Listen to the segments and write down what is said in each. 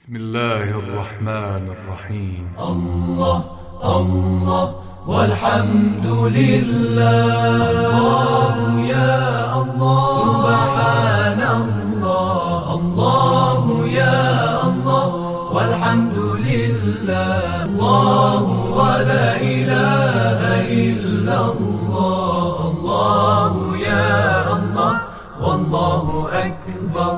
بسم الله الرحمن الرحيم. الله الله والحمد لله. الله يا الله سبحان الله. الله يا الله والحمد لله. الله ولا إله إلا الله. الله يا الله والله أكبر.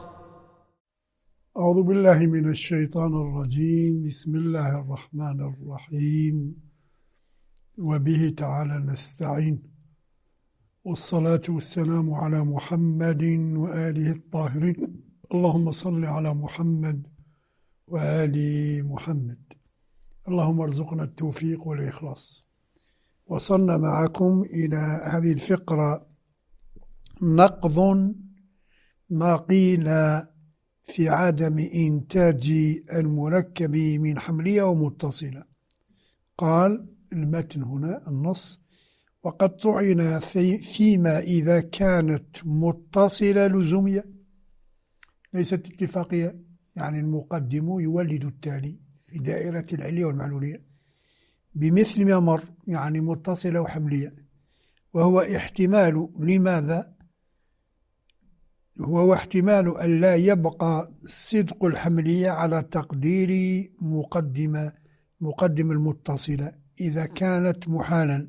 أعوذ بالله من الشيطان الرجيم. بسم الله الرحمن الرحيم، وبه تعالى نستعين، والصلاة والسلام على محمد وآله الطاهرين. اللهم صل على محمد وآل محمد. اللهم ارزقنا التوفيق والإخلاص. وصلنا معكم إلى هذه الفقرة، نقض ما قيل في عدم إنتاج المركب من حملية ومتصلة. قال المتن هنا النص: وقد طعن فيما إذا كانت متصلة لزومية ليست اتفاقية، يعني المقدم يولد التالي في دائرة العلية والمعلولية بمثل ما مر، يعني متصلة وحملية. وهو احتمال لماذا؟ هو احتمال أن لا يبقى صدق الحملية على تقدير مقدم المتصلة إذا كانت محالا.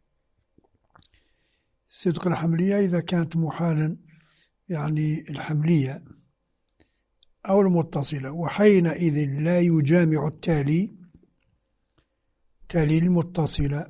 صدق الحملية إذا كانت محالا، يعني الحملية أو المتصلة، وحينئذ لا يجامع التالي المتصلة،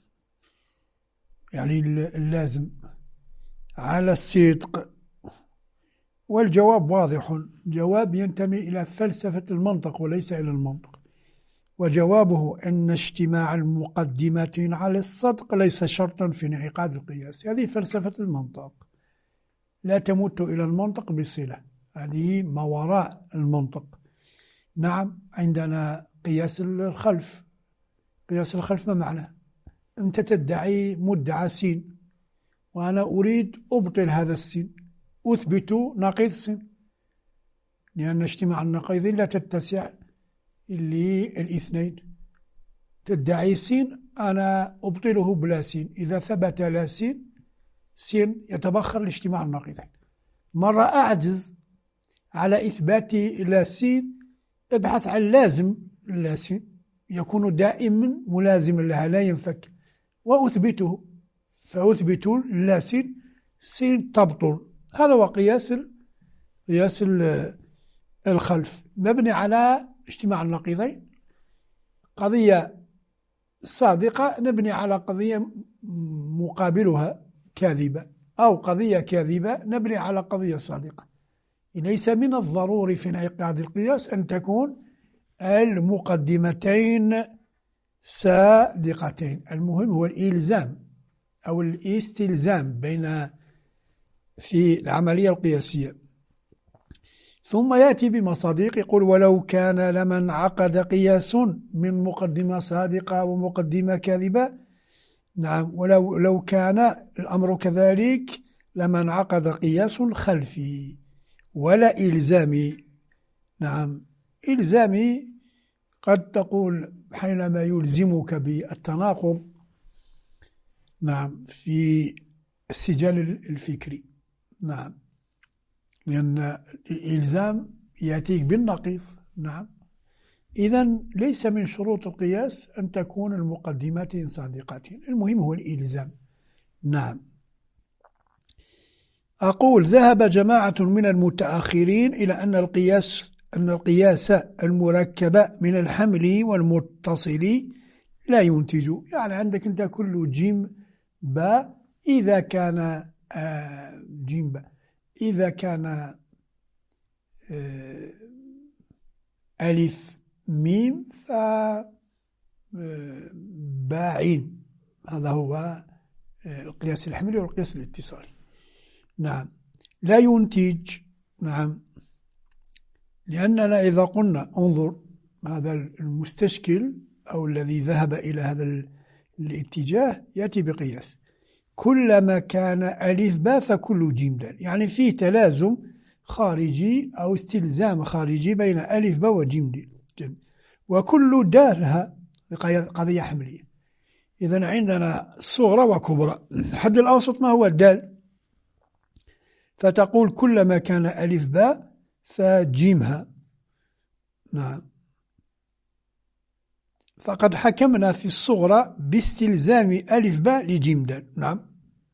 يعني اللازم، على الصدق. والجواب واضح، جواب ينتمي إلى فلسفة المنطق وليس إلى المنطق. وجوابه أن اجتماع المقدمتين على الصدق ليس شرطا في انعقاد القياس. هذه فلسفة المنطق، لا تمت إلى المنطق بصلة، هذه ما وراء المنطق. نعم، عندنا قياس الخلف. قياس الخلف ما معناه؟ أنت تدعي مدعى سين، وأنا أريد أبطل هذا السين، أثبت نقيض سين، لأن اجتماع النقيضين لا تتسع للاثنين. تدعي سين، أنا أبطله بلا سين. إذا ثبت لا سين، سين يتبخر لاجتماع النقيضين. مرة أعجز على إثبات لا سين، ابحث عن لازم لا سين يكون دائما ملازما لها لا ينفك، وأثبته، فأثبت لا سين، سين تبطل. هذا هو قياس الخلف، مبني على اجتماع النقيضين. قضية صادقة نبني على قضية مقابلها كاذبة، أو قضية كاذبة نبني على قضية صادقة. ليس من الضروري في انعقاد القياس أن تكون المقدمتين صادقتين. المهم هو الإلزام أو الاستلزام في العملية القياسية. ثم يأتي بمصادق، يقول: ولو كان لمن عقد قياس من مقدمة صادقة ومقدمة كاذبة. نعم، لو كان الأمر كذلك لمن عقد قياس خلفي ولا إلزامي. نعم، إلزامي قد تقول حينما يلزمك بالتناقض، نعم، في السجال الفكري. نعم، لأن الإلزام يأتيك بالنقيض. نعم، إذن ليس من شروط القياس أن تكون المقدمتين صادقتين، المهم هو الإلزام. نعم، أقول: ذهب جماعة من المتأخرين إلى أن القياس المركب من الحمل والمتصل لا ينتج. يعني عندك أنت كل جيم باء إذا كان جيم باء إذا كان ألف ميم فباعين. هذا هو القياس الحملي والقياس الاتصالي. نعم، لا ينتج. نعم، لأننا إذا قلنا انظر، هذا المستشكل أو الذي ذهب إلى هذا الاتجاه يأتي بقياس: كلما كان ألف باء فكل جيم دال، يعني فيه تلازم خارجي أو استلزام خارجي بين ألف باء وجيم دال، وكل دالها قضية حملية. إذن عندنا صغرى وكبرى. الحد الأوسط ما هو الدال، فتقول كلما كان ألف باء فجيمها. نعم. فقد حكمنا في الصغرى باستلزام ألف باء لجيم دال. نعم،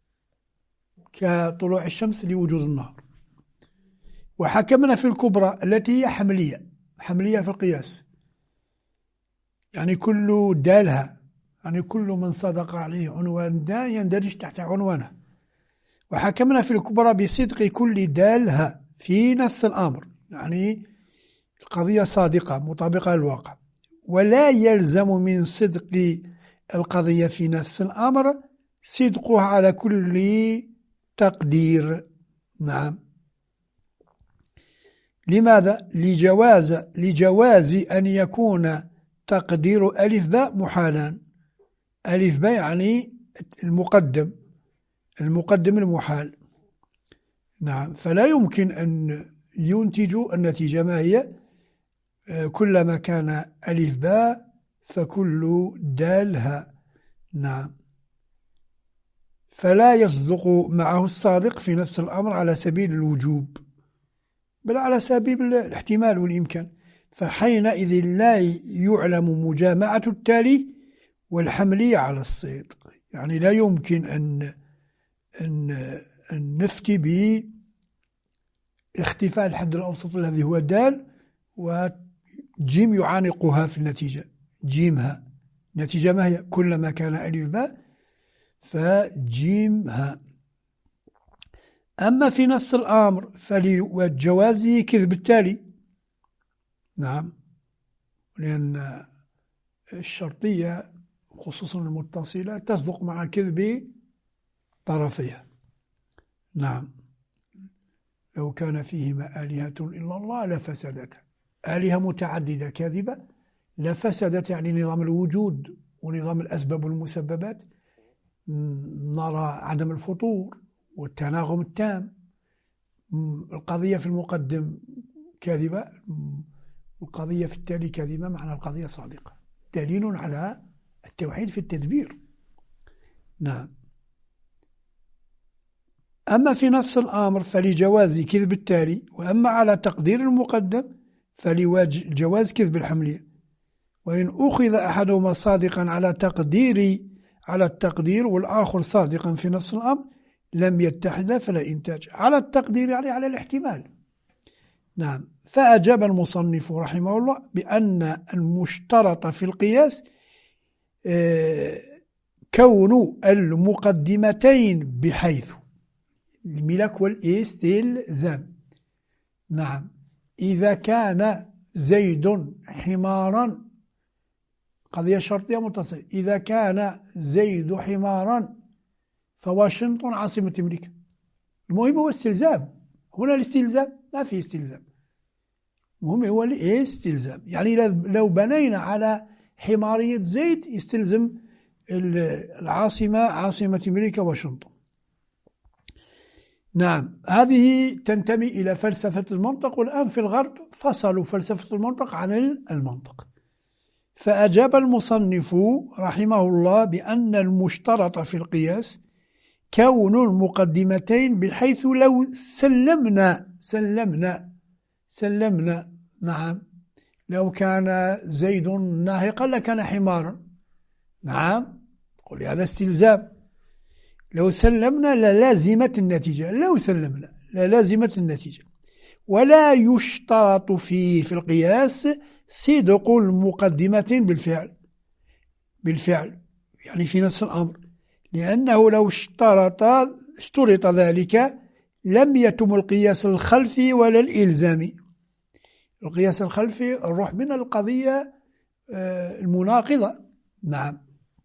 كطلوع الشمس لوجود النهار. وحكمنا في الكبرى التي هي حملية في القياس، يعني كل دالها، يعني كل من صدق عليه عنوان دال يندرج تحت عنوانه. وحكمنا في الكبرى بصدق كل دالها في نفس الأمر، يعني القضية صادقة مطابقة للواقع. ولا يلزم من صدق القضية في نفس الأمر صدقها على كل تقدير. نعم. لماذا؟ لجواز أن يكون تقدير ألف باء محالا. ألف باء يعني المقدم المحال. نعم. فلا يمكن أن ينتجوا النتيجة ما هي؟ كلما كان ألف باء فكل دالها. نعم. فلا يصدق معه الصادق في نفس الأمر على سبيل الوجوب، بل على سبيل الاحتمال والإمكان. فحينئذ لا يعلم مجامعة التالي والحملية على الصدق، يعني لا يمكن أن نفتي باختفاء الحد الأوسط الذي هو دال وجيم يعانقها في النتيجة. جيمها نتيجة ما هي؟ كلما كان ألف باء فجيمها. أما في نفس الأمر فلجوازه كذب التالي. نعم. لأن الشرطية خصوصا المتصلة تصدق مع كذب طرفيها. نعم. لو كان فيهما آلهة إلا الله لفسدتا. آلهة متعددة كاذبة لفسدت، يعني نظام الوجود ونظام الأسباب والمسببات. نرى عدم الفطور والتناغم التام. القضية في المقدم كاذبة، القضية في التالي كاذبة، معنى القضية صادقة، دليل على التوحيد في التدبير. نعم. أما في نفس الأمر فلجواز كذب التالي، وأما على تقدير المقدم فلجواز كذب الحملية. وإن أخذ أحدهما صادقا على التقدير والآخر صادقا في نفس الأمر لم يتحدا فلا إنتاج. على التقدير يعني على الاحتمال. نعم. فأجاب المصنف رحمه الله بأن المشترط في القياس كون المقدمتين بحيث الملاك والاستلزام. نعم. إذا كان زيد حمارا، قضية شرطية متصلة، إذا كان زيد حمارا فواشنطن عاصمة أمريكا. المهم هو استلزام. هنا الاستلزام ما في استلزام، المهم هو الاستلزام. يعني لو بنينا على حمارية زيد يستلزم العاصمة عاصمة أمريكا واشنطن. نعم. هذه تنتمي إلى فلسفة المنطق، والآن في الغرب فصلوا فلسفة المنطق عن المنطق. فأجاب المصنف رحمه الله بأن المشترط في القياس كون المقدمتين بحيث لو سلمنا نعم، لو كان زيد ناهقا لكان حمارا. نعم. قل هذا استلزام. لو سلمنا للازمت النتيجة، لو سلمنا للازمت النتيجة. ولا يشترط فيه في القياس صدق المقدمتين بالفعل يعني في نفس الأمر، لأنه لو اشترط ذلك لم يتم القياس الخلفي ولا الإلزامي. القياس الخلفي الروح من القضية المناقضة. نعم.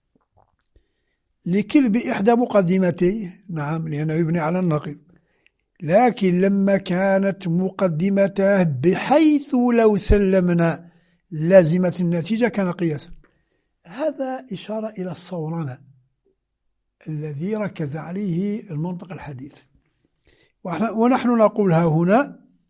لكذب إحدى مقدمتيه. نعم. لأنه يبني على النقيض. لكن لما كانت مقدمته بحيث لو سلمنا لازمة النتيجة كان قياسا. هذا إشارة إلى الصورنة الذي ركز عليه المنطق الحديث. ونحن نقولها هنا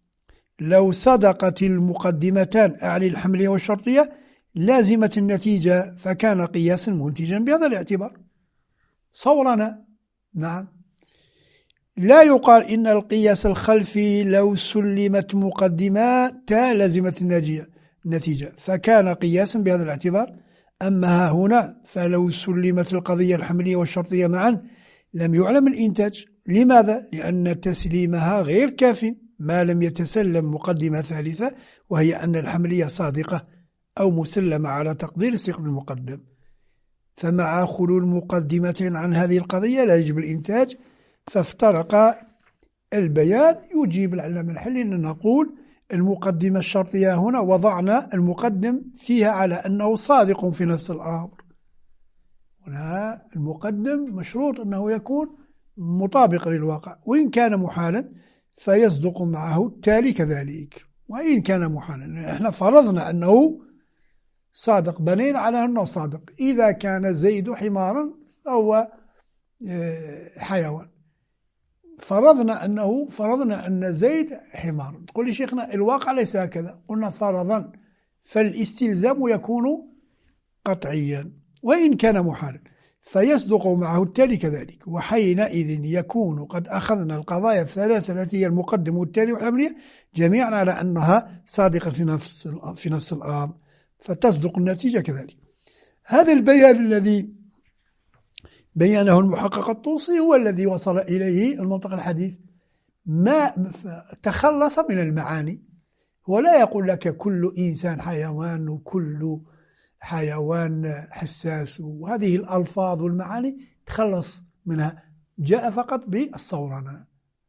لو صدقت المقدمتان أعني الحملية والشرطية لازمة النتيجة فكان قياسا منتجا بهذا الاعتبار صورنا. نعم. لا يقال إن القياس الخلفي لو سلمت مقدمات لازمة النتيجة فكان قياسا بهذا الاعتبار. أما ها هنا فلو سلمت القضية الحملية والشرطية معا لم يعلم الإنتاج. لماذا؟ لأن تسليمها غير كاف ما لم يتسلم مقدمة ثالثة وهي أن الحملية صادقة أو مسلمة على تقدير ثقة المقدم. فمع خلو المقدمتين عن هذه القضية لا يجب الإنتاج. فافترق البيان. يجيب العلامة الحلي أن نقول المقدمة الشرطية هنا وضعنا المقدم فيها على أنه صادق في نفس الأمر. هنا المقدم مشروط أنه يكون مطابق للواقع وإن كان محالا فيصدق معه التالي كذلك وإن كان محالا. احنا فرضنا أنه صادق بنينا على أنه صادق. إذا كان زيد حمارا فهو حيوان. فرضنا أن زيد حمار. تقول لي شيخنا الواقع ليس هكذا. قلنا فرضا فالاستلزام يكون قطعيا وإن كان محالا فيصدق معه التالي كذلك. وحينئذ يكون قد أخذنا القضايا الثلاثة التي هي المقدم والتالي والحملية جميعا على أنها صادقة في نفس الأمر فتصدق النتيجة كذلك. هذا البيان الذي بيانه المحقق الطوسي هو الذي وصل إليه المنطق الحديث. ما تخلص من المعاني. هو لا يقول لك كل إنسان حيوان وكل حيوان حساس وهذه الألفاظ والمعاني تخلص منها. جاء فقط بالصورنة.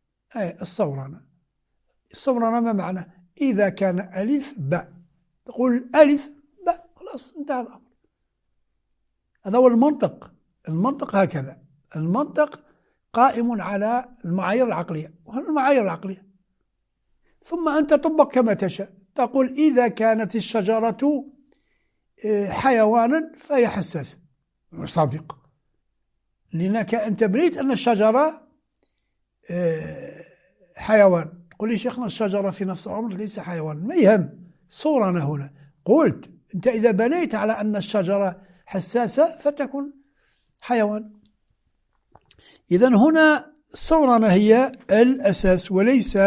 الصورنة ما معنى؟ إذا كان ألف باء تقول ألف باء خلاص انتهى الأمر. هذا هو المنطق هكذا. المنطق قائم على المعايير العقلية والمعايير العقلية ثم أنت طبق كما تشاء. تقول إذا كانت الشجرة حيوانا فهي حساسة صادق لأنك أنت بريت أن الشجرة حيوان. تقول لي شيخنا الشجرة في نفس الأمر ليس حيوان. ما يهم صورنا هنا. قلت أنت إذا بنيت على أن الشجرة حساسة فتكون حيوان. إذن هنا الصورنة هي الأساس وليس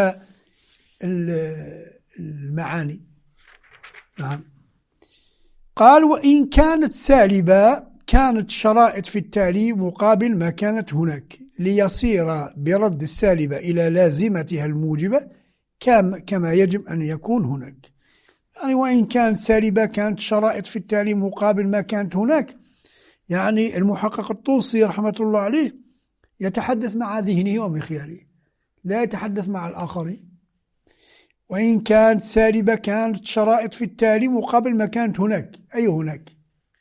المعاني. نعم. قال وإن كانت سالبة كانت شرائط في التالي مقابل ما كانت هناك ليصير برد السالبة إلى لازمتها الموجبة كما يجب أن يكون هناك. يعني وإن كانت سالبة كانت شرائط في التالي مقابل ما كانت هناك. يعني المحقق الطوسي رحمة الله عليه يتحدث مع ذهنه ومخياله لا يتحدث مع الآخرين. وإن كانت سالبة كانت شرائط في التالي مقابل ما كانت هناك. أي هناك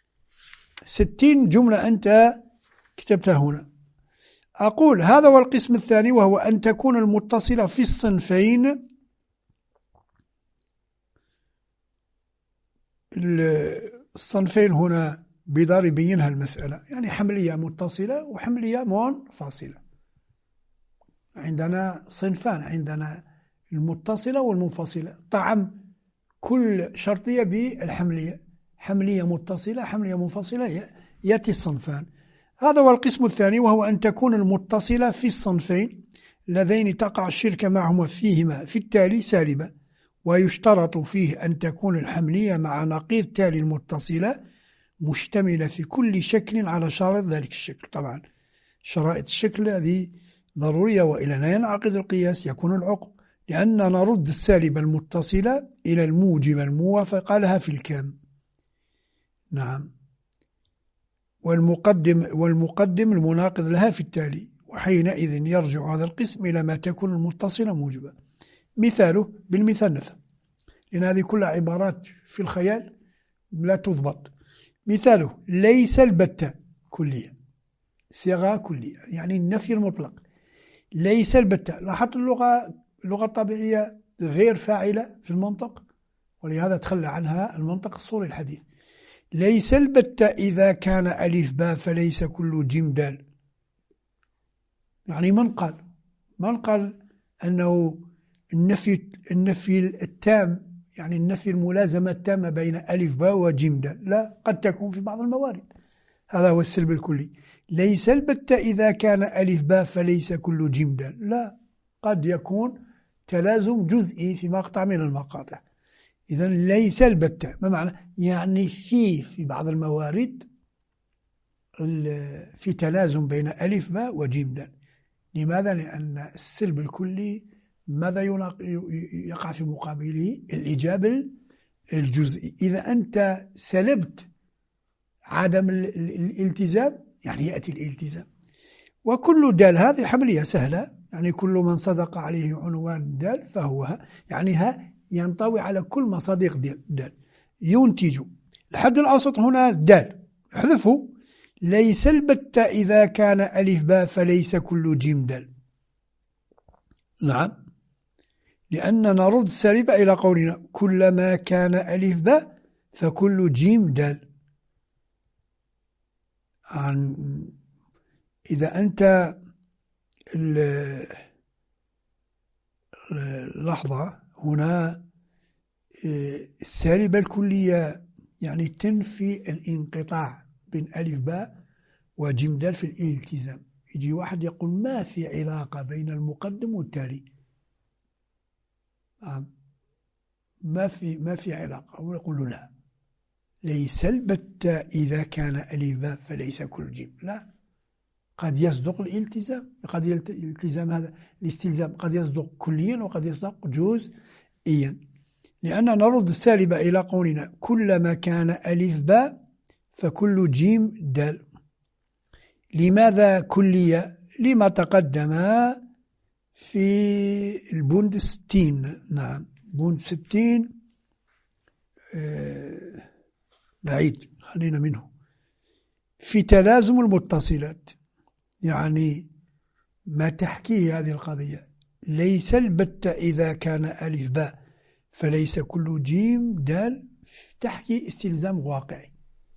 60 جملة أنت كتبتها هنا. أقول هذا هو القسم الثاني وهو أن تكون المتصلة في الصنفين هنا بدار يبينها المسألة. يعني حملية متصلة وحملية منفصلة. عندنا صنفان عندنا المتصلة والمنفصلة. طعم كل شرطية بالحملية حملية متصلة حملية منفصلة يأتي الصنفان. هذا هو القسم الثاني وهو أن تكون المتصلة في الصنفين اللذين تقع الشركة معهما فيهما في التالي سالبة. ويشترط فيه أن تكون الحملية مع نقيض تالي المتصلة مشتملة في كل شكل على شرط ذلك الشكل. طبعا شرائط الشكل هذه ضرورية وإلى لا ينعقد القياس يكون العقد لأننا نرد السالبة المتصلة إلى الموجب الموافقة لها في الكام. نعم. والمقدم المناقض لها في التالي. وحينئذ يرجع هذا القسم إلى ما تكون المتصلة موجبة. مثاله بالمثال نفسه لأن هذه كلها عبارات في الخيال لا تضبط. مثاله ليس البتة كلية صيغة كلية يعني النفي المطلق. ليس البتة. لاحظت اللغة الطبيعية غير فاعلة في المنطق ولهذا تخلى عنها المنطق الصوري الحديث. ليس البتة إذا كان ألف باء فليس كل جيم دال. يعني من قال أنه النفي التام، يعني النفي الملازمة التامة بين ألف باء وجيم دال، لا، قد تكون في بعض الموارد. هذا هو السلب الكلي. ليس البتة إذا كان ألف باء فليس كل جيم دال، لا، قد يكون تلازم جزئي في مقطع من المقاطع. إذن ليس البتة، ما معنى؟ يعني في بعض الموارد في تلازم بين ألف باء وجيم دال. لماذا؟ لأن السلب الكلي ماذا يقع في مقابله؟ الإيجاب الجزئي. إذا أنت سلبت عدم الالتزام يعني يأتي الالتزام. وكل دال هذه حملية سهلة، يعني كل من صدق عليه عنوان دال فهو يعني ينطوي على كل مصادق دال. ينتج الحد الأوسط هنا دال، احذفه. ليس البتة إذا كان ألف باء فليس كل جيم دال. نعم، لأن نرد السالب إلى قولنا كلما كان ألف باء فكل جيم دال. إذا أنت لحظة هنا السالبة الكلية يعني تنفي الانقطاع بين ألف باء وجيم دال في الالتزام. يجي واحد يقول ما في علاقة بين المقدم والتالي، ما في علاقة. ويقول له لا، ليس البتة إذا كان ألف باء فليس كل جيم، لا، قد يصدق الالتزام، قد الالتزام هذا الاستلزام قد يصدق كليا وقد يصدق جزئيا. لأن نرد السالبة إلى قولنا كلما كان ألف باء فكل جيم دال. لماذا كلية؟ لما تقدم في البوند 60. نعم، بوند 60 بعيد، خلينا منه. في تلازم المتصلات، يعني ما تحكيه هذه القضية. ليس البتة إذا كان ألف باء فليس كل جيم دال، تحكي استلزام واقعي.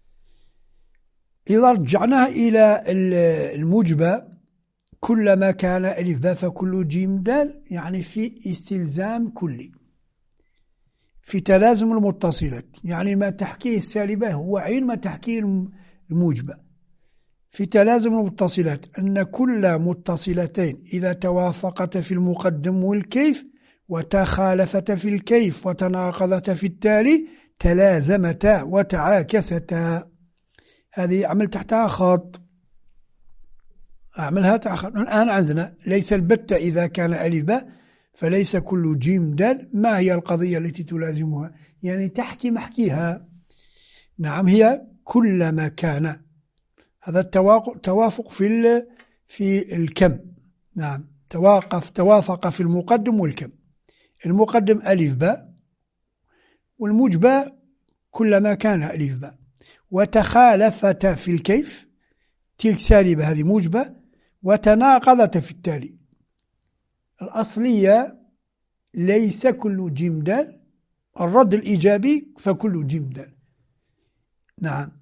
إذا رجعناها إلى الموجبة كلما كان ألف باء فكل جيم دال، يعني في استلزام كلي. في تلازم المتصلات، يعني ما تحكيه السالبة هو عين ما تحكيه الموجبة. في تلازم المتصلات أن كل متصلتين إذا توافقتا في المقدم والكيف وتخالفتا في الكيف وتناقضتا في التالي تلازمتا وتعاكستا. هذه عمل تحتها خط، أعملها تحت خط. الآن عندنا ليس البتة إذا كان ألف باء فليس كل جيم دال. ما هي القضية التي تلازمها؟ يعني تحكي محكيها. نعم، هي كلما كان، هذا توافق في الكم. نعم، توافق في المقدم والكم. المقدم ألف باء والموجبة كلما كان ألف باء، وتخالفتا في الكيف، تلك سالبة هذه موجبة، وتناقضتا في التالي. الأصلية ليس كل جيم دال، الرد الإيجابي فكل جيم دال. نعم،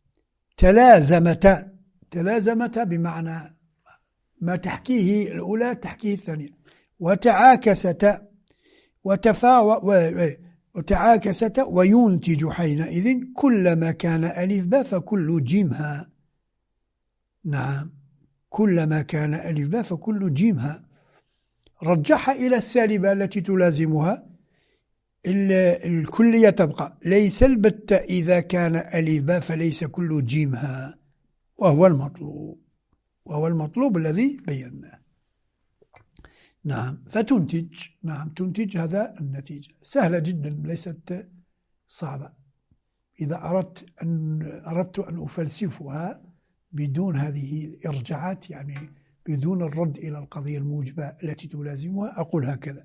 تلازمتا بمعنى ما تحكيه الأولى تحكيه الثانية. وتعاكستا وتعاكستا وينتج حينئذ كلما كان ألف باء فكل جيمها. نعم، كلما كان ألف باء فكل جيمها. رجحها إلى السالبة التي تلازمها، الكلية تبقى ليس البتة إذا كان ألف باء فليس كل جيمها، وهو المطلوب الذي بيناه. نعم، فتنتج. نعم، تنتج هذا النتيجة سهلة جدا، ليست صعبة. إذا أردت أن أفلسفها بدون هذه الإرجاعات، يعني بدون الرد إلى القضية الموجبة التي تلازمها، أقول هكذا: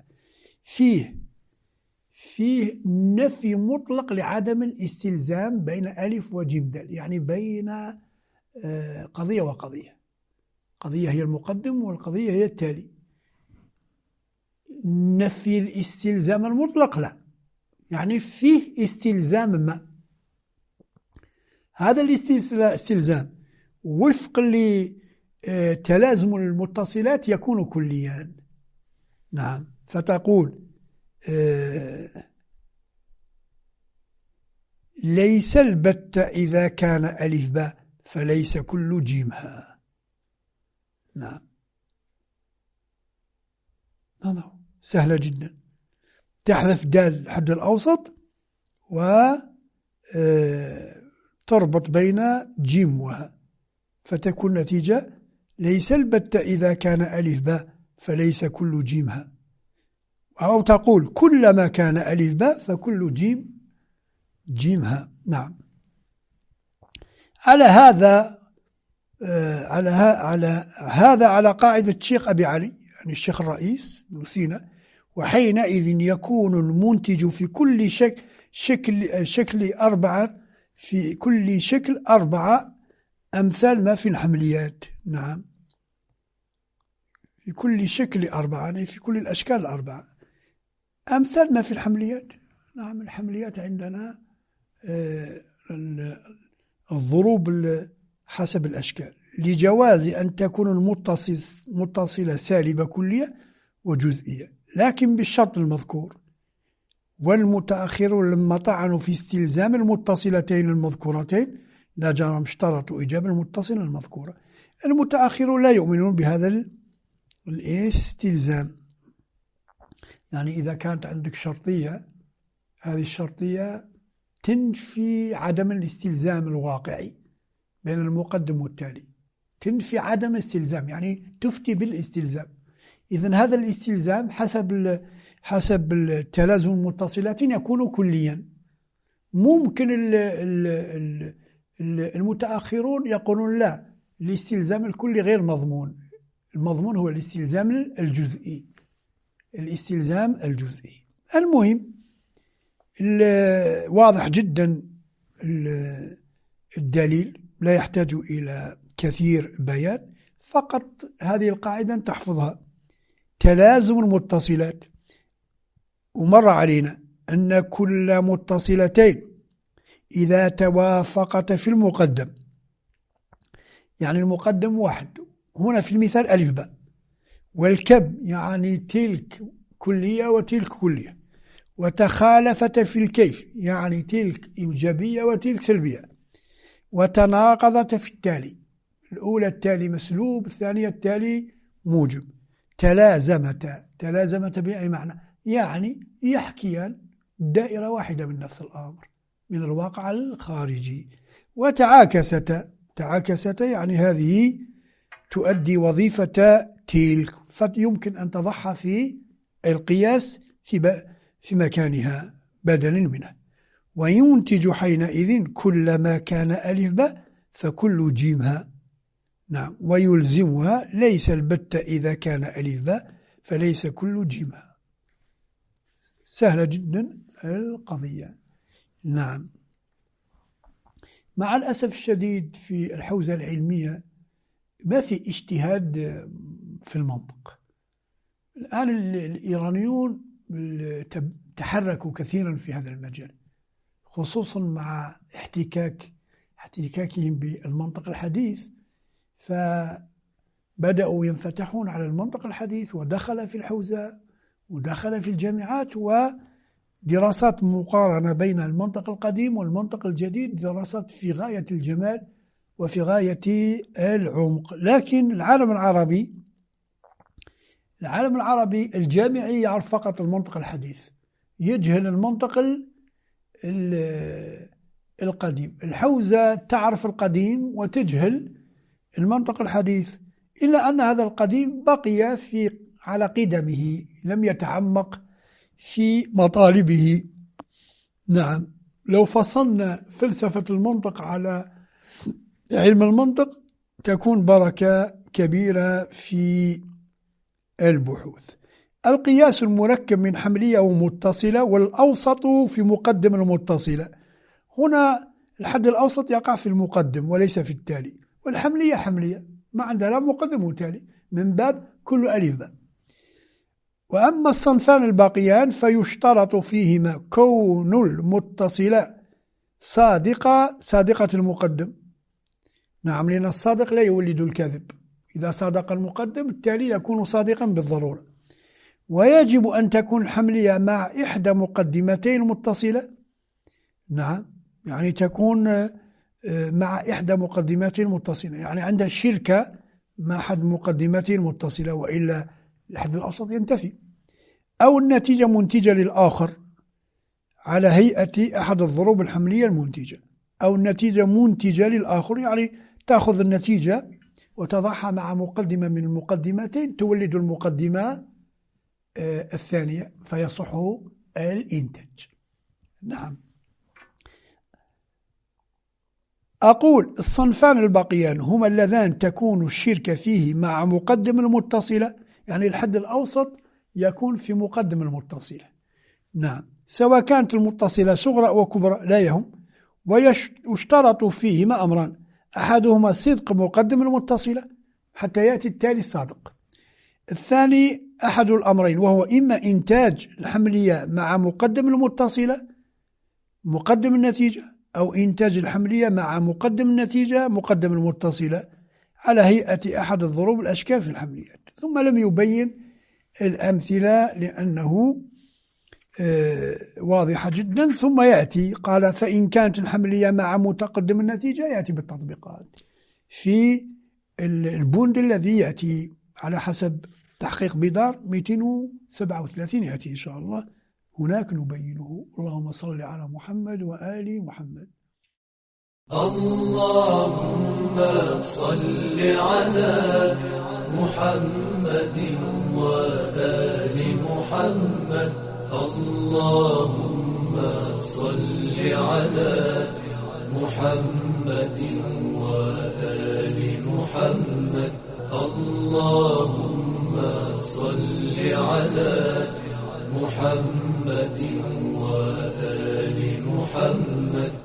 فيه نفي مطلق لعدم الاستلزام بين ألف وجيم دال، يعني بين قضية وقضية. قضية هي المقدم والقضية هي التالي. نفي الاستلزام المطلق لا، يعني فيه استلزام ما. هذا الاستلزام وفق لتلازم المتصلات يكون كليا. نعم، فتقول ليس البت إذا كان ألف باء فليس كل جيمها. نعم، هذا سهلة جدا. تحذف دال الحد الأوسط وتربط بين جيم وها، فتكون نتيجة ليس البت إذا كان ألف باء فليس كل جيمها، أو تقول كلما كان ألف باء فكل جيم جيمها. نعم. على هذا على قاعدة الشيخ أبي علي، يعني الشيخ الرئيس بن سينا، وحينئذ يكون المنتج في كل شكل أربعة، في كل شكل أربعة أمثال ما في الحمليات. نعم، في كل شكل أربعة، يعني في كل الأشكال الأربعة أمثال ما في الحمليات. نعم، الحمليات عندنا الضروب حسب الأشكال، لجواز أن تكون المتصلة سالبة كلية وجزئية، لكن بالشرط المذكور. والمتأخرون لما طعنوا في استلزام المتصلتين المذكورتين لا جرم اشترطوا إيجاب المتصلة المذكورة. المتأخرون لا يؤمنون بهذا الاستلزام. يعني إذا كانت عندك شرطية، هذه الشرطية تنفي عدم الاستلزام الواقعي بين المقدم والتالي، تنفي عدم الاستلزام، يعني تفتي بالاستلزام. إذن هذا الاستلزام حسب التلازم المتصلات يكون كليا. ممكن المتأخرون يقولون لا، الاستلزام الكلي غير مضمون، المضمون هو الاستلزام الجزئي. الاستلزام الجزئي. المهم واضح جدا الدليل، لا يحتاج إلى كثير بيان، فقط هذه القاعدة تحفظها. تلازم المتصلات، ومر علينا أن كل متصلتين إذا توافقت في المقدم، يعني المقدم واحد، هنا في المثال ألف باء، والكم يعني تلك كلية وتلك كلية، وتخالفت في الكيف يعني تلك إيجابية وتلك سلبية، وتناقضت في التالي، الأولى التالي مسلوب، الثانية التالي موجب، تلازمتا بأي معنى؟ يعني يحكيان دائرة واحدة من نفس الأمر من الواقع الخارجي. وتعاكستا يعني هذه تؤدي وظيفة تلك، فيمكن أن تضعها في القياس في مكانها بدلا منه. وينتج حينئذ كلما كان ألف باء فكل جيمها. نعم، ويلزمها ليس البت إذا كان ألف باء فليس كل جيمها. سهلة جدا القضية. نعم. مع الأسف الشديد في الحوزة العلمية ما في اجتهاد في المنطق. الآن الإيرانيون تحركوا كثيرا في هذا المجال، خصوصا مع احتكاكهم بالمنطق الحديث، فبدأوا ينفتحون على المنطق الحديث، ودخل في الحوزة ودخل في الجامعات، ودراسات مقارنة بين المنطق القديم والمنطق الجديد، دراسات في غاية الجمال وفي غاية العمق. لكن العالم العربي الجامعي يعرف فقط المنطق الحديث، يجهل المنطق القديم. الحوزة تعرف القديم وتجهل المنطق الحديث، إلا أن هذا القديم بقي على قدمه، لم يتعمق في مطالبه. نعم، لو فصلنا فلسفة المنطق على علم المنطق تكون بركة كبيرة في البحوث. القياس المركب من حملية ومتصلة، والأوسط في مقدم المتصلة. هنا الحد الأوسط يقع في المقدم وليس في التالي، والحملية حملية ما عندها لا مقدم وتالي، من باب كل ألف باء. وأما الصنفان الباقيان فيشترط فيهما كون المتصلة صادقة المقدم. نعم، لأن الصادق لا يولد الكذب، إذا صادق المقدم التالي يكون صادقا بالضرورة. ويجب أن تكون الحملية مع إحدى مقدمتين متصلة. نعم، يعني تكون مع إحدى مقدمتين متصلة، يعني عند الشركة مع أحد مقدمتين متصلة، وإلا الحد الأوسط ينتفي. أو النتيجة منتجة للآخر على هيئة أحد الضروب الحملية المنتجة، أو النتيجة منتجة للآخر، يعني تأخذ النتيجة وتضعها مع مقدمة من المقدمتين تولد المقدمة الثانية فيصح الإنتاج. نعم. أقول الصنفان الباقيان هما اللذان تكون الشركة فيه مع مقدم المتصلة، يعني الحد الأوسط يكون في مقدم المتصلة. نعم، سواء كانت المتصلة صغرى وكبرى لا يهم. ويشترط فيهما أمران: أحدهما صدق مقدم المتصلة حتى يأتي التالي الصادق. الثاني أحد الأمرين، وهو إما إنتاج الحملية مع مقدم المتصلة مقدم النتيجة، أو إنتاج الحملية مع مقدم النتيجة مقدم المتصلة على هيئة أحد الضروب الأشكال في الحمليات. ثم لم يبين الأمثلة لأنه واضحة جدا. ثم يأتي قال: فإن كانت الحملية مع متقدم النتيجة، يأتي بالتطبيقات في البوند الذي يأتي على حسب تحقيق بدار 237 يأتي إن شاء الله، هناك نبينه. اللهم صل على محمد وآل محمد. اللهم صل على محمد وآل محمد. اللهم صل على محمد وآل محمد. اللهم صل على محمد وآل محمد.